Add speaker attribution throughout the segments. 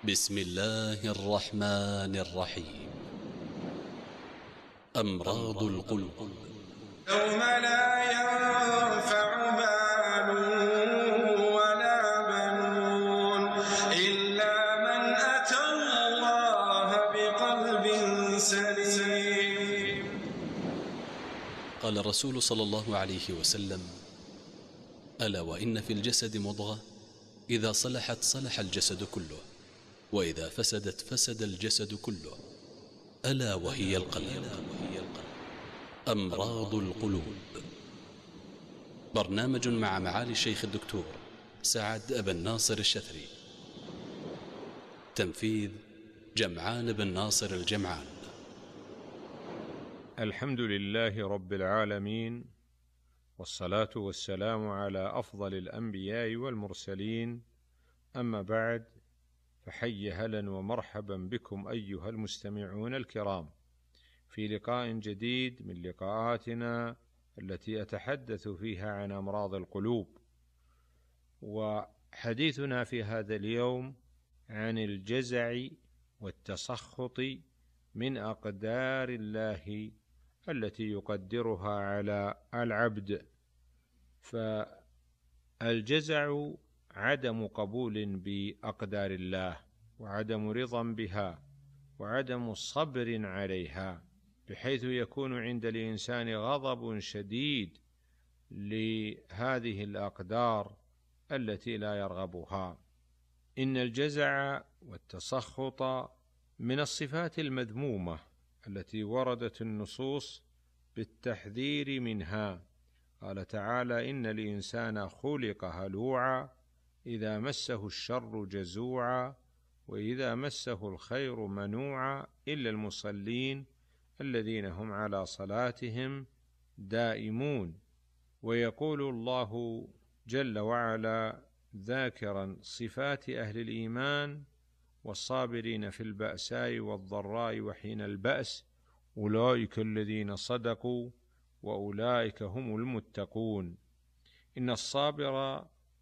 Speaker 1: بسم الله الرحمن الرحيم. أمراض القلوب.
Speaker 2: يوم لا ينفع مال ولا بنون إلا من أتى الله بقلب سليم.
Speaker 1: قال الرسول صلى الله عليه وسلم: ألا وإن في الجسد مضغة إذا صلحت صلح الجسد كله، وإذا فسدت فسد الجسد كله، ألا وهي القلب. أمراض القلوب، برنامج مع معالي الشيخ الدكتور سعد بن ناصر الشثري، تنفيذ جمعان بن ناصر الجمعان.
Speaker 3: الحمد لله رب العالمين، والصلاة والسلام على أفضل الأنبياء والمرسلين، أما بعد، فحي هلا ومرحبا بكم أيها المستمعون الكرام في لقاء جديد من لقاءاتنا التي أتحدث فيها عن أمراض القلوب. وحديثنا في هذا اليوم عن الجزع والتسخط من أقدار الله التي يقدرها على العبد. فالجزع عدم قبول بأقدار الله، وعدم رضا بها، وعدم صبر عليها، بحيث يكون عند الإنسان غضب شديد لهذه الأقدار التي لا يرغبها. إن الجزع والتسخط من الصفات المذمومة التي وردت النصوص بالتحذير منها. قال تعالى: إن الإنسان خلق هلوعا إذا مسه الشر جزوعا وإذا مسه الخير منوعا إلا المصلين الذين هم على صلاتهم دائمون. ويقول الله جل وعلا ذاكرا صفات أهل الإيمان: والصابرين في البأساء والضراء وحين البأس أولئك الذين صدقوا وأولئك هم المتقون. إن الصابر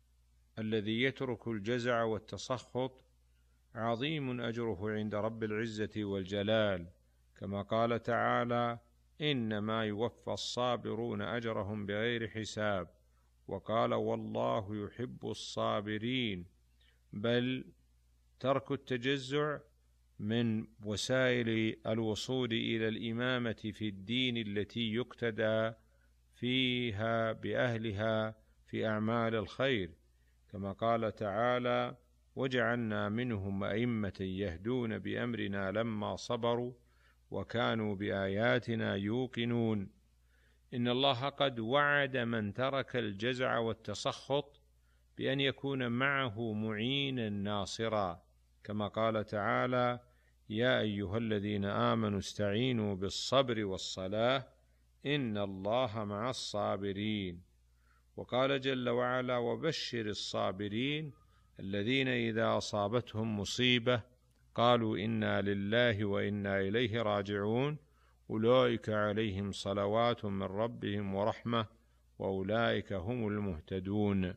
Speaker 3: الذي يترك الجزع والتسخط عظيم أجره عند رب العزة والجلال، كما قال تعالى: إنما يوفى الصابرون أجرهم بغير حساب. وقال: والله يحب الصابرين. بل ترك التجزع من وسائل الوصول إلى الإمامة في الدين التي يقتدى فيها بأهلها في أعمال الخير، كما قال تعالى: وجعلنا منهم أئمة يهدون بأمرنا لما صبروا وكانوا بآياتنا يوقنون. إن الله قد وعد من ترك الجزع والتسخط بأن يكون معه معينا ناصرا، كما قال تعالى: يا أيها الذين آمنوا استعينوا بالصبر والصلاة إن الله مع الصابرين. وقال جل وعلا: وبشر الصابرين الذين إذا أصابتهم مصيبة قالوا إنا لله وإنا إليه راجعون أولئك عليهم صلوات من ربهم ورحمة وأولئك هم المهتدون.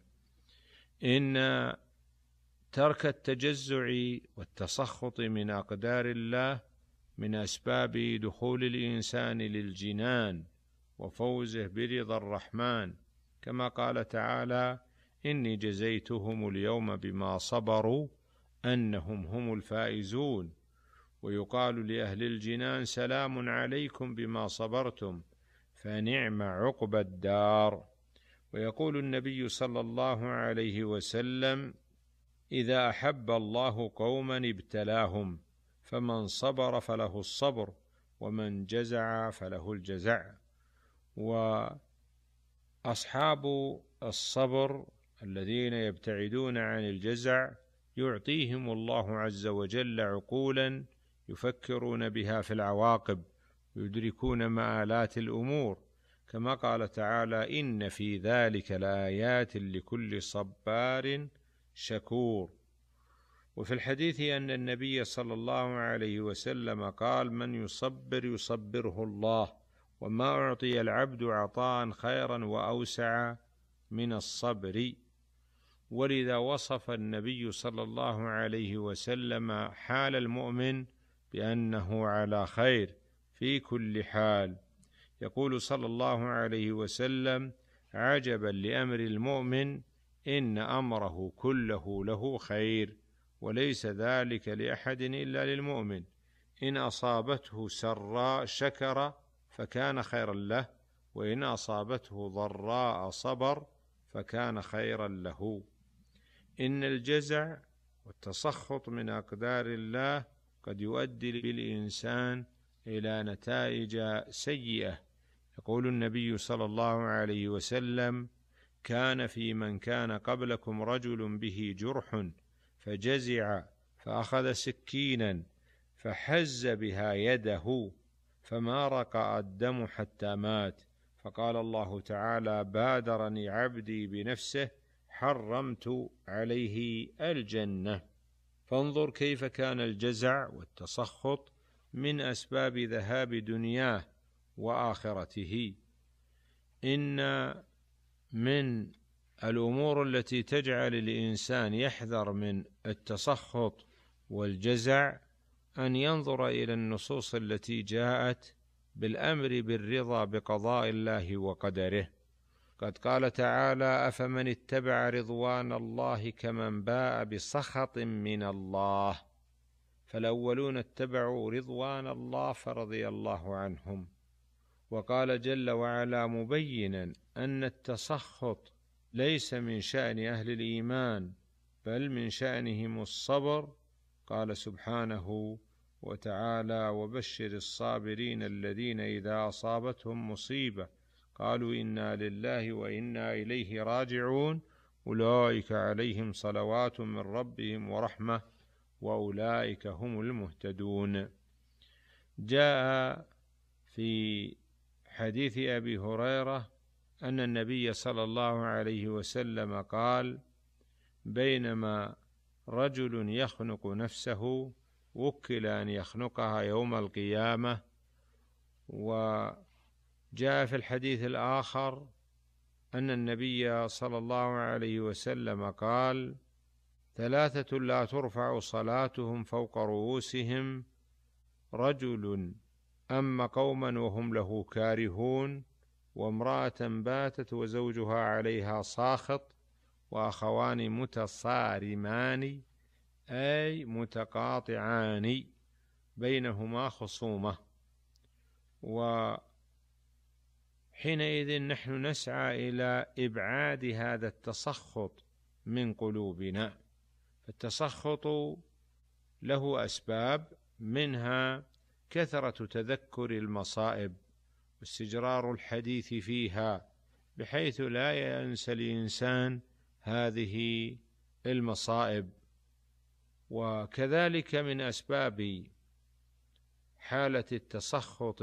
Speaker 3: إن ترك التجزع والتسخط من أقدار الله من أسباب دخول الإنسان للجنان وفوزه برضا الرحمن، كما قال تعالى: إني جزيتهم اليوم بما صبروا أنهم هم الفائزون. ويقال لأهل الجنان: سلام عليكم بما صبرتم فنعم عقبى الدار. ويقول النبي صلى الله عليه وسلم: إذا أحب الله قوما ابتلاهم، فمن صبر فله الصبر ومن جزع فله الجزع. وأصحاب الصبر الذين يبتعدون عن الجزع يعطيهم الله عز وجل عقولا يفكرون بها في العواقب ويدركون مآلات الأمور، كما قال تعالى: إن في ذلك لآيات لكل صبار شكور. وفي الحديث أن النبي صلى الله عليه وسلم قال: من يصبر يصبره الله، وما أعطي العبد عطاء خيرا وأوسع من الصبر. ولذا وصف النبي صلى الله عليه وسلم حال المؤمن بأنه على خير في كل حال. يقول صلى الله عليه وسلم: عجبا لأمر المؤمن إن أمره كله له خير، وليس ذلك لأحد إلا للمؤمن، إن أصابته سراء شكر فكان خيرا له، وإن أصابته ضراء صبر فكان خيرا له. إن الجزع والتسخط من أقدار الله قد يؤدي بالإنسان إلى نتائج سيئة. يقول النبي صلى الله عليه وسلم: كان في من كان قبلكم رجل به جرح فجزع فأخذ سكينا فحز بها يده فما رقى الدم حتى مات، فقال الله تعالى: بادرني عبدي بنفسه حرمت عليه الجنة. فانظر كيف كان الجزع والتسخط من أسباب ذهاب دنياه وآخرته. إن من الأمور التي تجعل الإنسان يحذر من التسخط والجزع أن ينظر إلى النصوص التي جاءت بالأمر بالرضا بقضاء الله وقدره. قد قال تعالى: أفمن اتبع رضوان الله كمن باء بسخط من الله، فالأولون اتبعوا رضوان الله فرضي الله عنهم. وقال جل وعلا مبينا أن التسخط ليس من شأن أهل الإيمان بل من شأنهم الصبر. قال سبحانه وتعالى: وبشر الصابرين الذين إذا أصابتهم مصيبة قالوا إنا لله وإنا إليه راجعون أولئك عليهم صلوات من ربهم ورحمة وأولئك هم المهتدون. جاء في حديث أبي هريرة أن النبي صلى الله عليه وسلم قال: بينما رجل يخنق نفسه وكل أن يخنقها يوم القيامة. وجاء في الحديث الآخر أن النبي صلى الله عليه وسلم قال: ثلاثة لا ترفع صلاتهم فوق رؤوسهم: رجل أما قوما وهم له كارهون، وامرأة باتت وزوجها عليها ساخط، وأخوان متصارمان أي متقاطعان بينهما خصومة. وحينئذ نحن نسعى إلى إبعاد هذا التسخط من قلوبنا. فالتسخط له أسباب، منها كثرة تذكر المصائب واستجرار الحديث فيها بحيث لا ينسى الإنسان هذه المصائب. وكذلك من أسباب حالة التسخط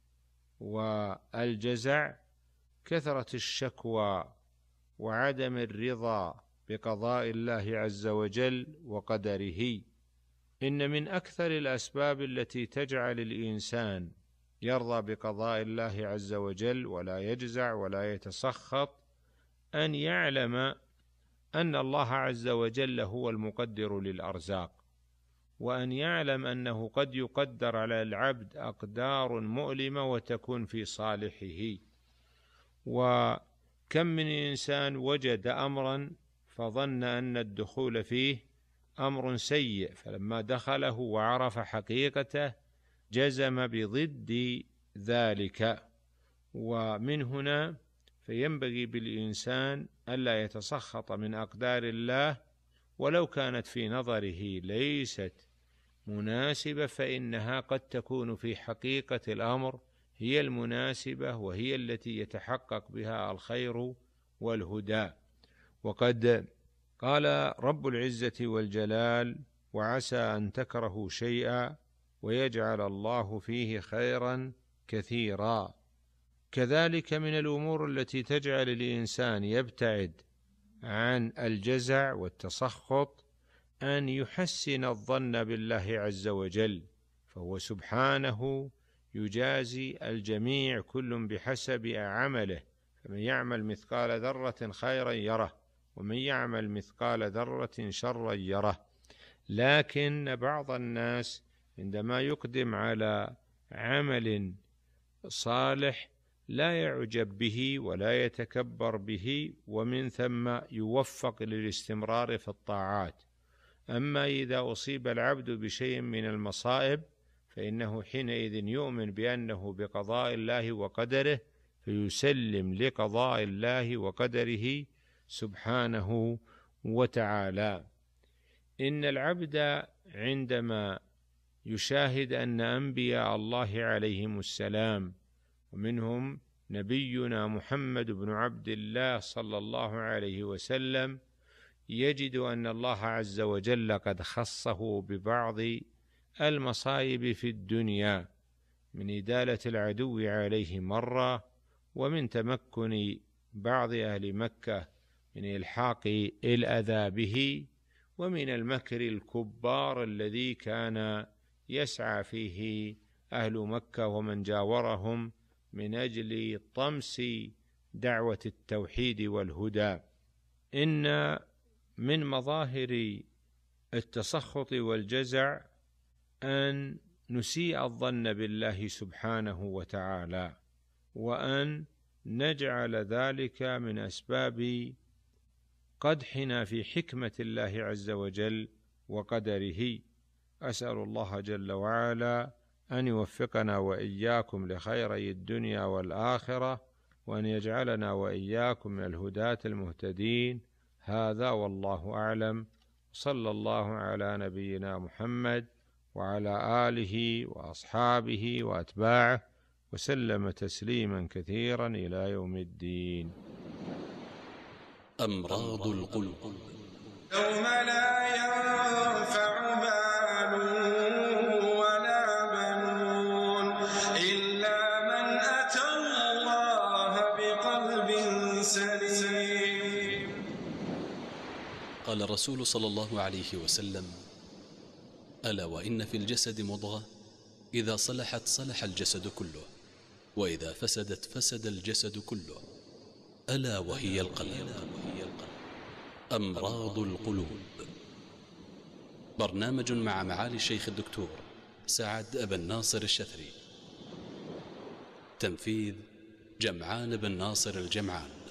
Speaker 3: والجزع كثرة الشكوى وعدم الرضا بقضاء الله عز وجل وقدره. إن من أكثر الأسباب التي تجعل الإنسان يرضى بقضاء الله عز وجل ولا يجزع ولا يتسخط أن يعلم أن الله عز وجل هو المقدر للأرزاق، وأن يعلم أنه قد يقدر على العبد أقدار مؤلمة وتكون في صالحه. وكم من إنسان وجد أمرا فظن أن الدخول فيه أمر سيء، فلما دخله وعرف حقيقته جزم بضد ذلك. ومن هنا فينبغي بالإنسان ألا يتسخط من أقدار الله، ولو كانت في نظره ليست مناسبة فإنها قد تكون في حقيقة الأمر هي المناسبة وهي التي يتحقق بها الخير والهدى. وقد قال رب العزة والجلال: وعسى أن تكرهوا شيئا ويجعل الله فيه خيرا كثيرا. كذلك من الأمور التي تجعل الإنسان يبتعد عن الجزع والتسخط أن يحسن الظن بالله عز وجل، فهو سبحانه يجازي الجميع كل بحسب عمله، فمن يعمل مثقال ذرة خيرا يره ومن يعمل مثقال ذرة شرا يره. لكن بعض الناس عندما يقدم على عمل صالح لا يعجب به ولا يتكبر به، ومن ثم يوفق للاستمرار في الطاعات. أما إذا أصيب العبد بشيء من المصائب فإنه حينئذ يؤمن بأنه بقضاء الله وقدره، فيسلم لقضاء الله وقدره سبحانه وتعالى. إن العبد عندما يشاهد أن أنبياء الله عليهم السلام، ومنهم نبينا محمد بن عبد الله صلى الله عليه وسلم، يجد أن الله عز وجل قد خصه ببعض المصائب في الدنيا، من إدالة العدو عليه مرة، ومن تمكن بعض أهل مكة من إلحاق الأذى به، ومن المكر الكبار الذي كان يسعى فيه أهل مكة ومن جاورهم من أجل طمس دعوة التوحيد والهدى. إن من مظاهر التسخط والجزع أن نسيء الظن بالله سبحانه وتعالى، وأن نجعل ذلك من أسباب قدحنا في حكمة الله عز وجل وقدره. أسأل الله جل وعلا أن يوفقنا وإياكم لخيري الدنيا والآخرة، وأن يجعلنا وإياكم من الهداة المهتدين. هذا والله أعلم. صلى الله على نبينا محمد وعلى آله وأصحابه وأتباعه وسلم تسليما كثيرا إلى يوم الدين.
Speaker 1: أمراض القلوب.
Speaker 2: يوم لا ينفع مال ولا بنون إلا من أتى الله بقلب سليم.
Speaker 1: قال الرسول صلى الله عليه وسلم: ألا وإن في الجسد مضغة إذا صلحت صلح الجسد كله، وإذا فسدت فسد الجسد كله، ألا وهي القلب. أمراض القلوب، برنامج مع معالي الشيخ الدكتور سعد بن ناصر الشثري، تنفيذ جمعان بن ناصر الجمعان.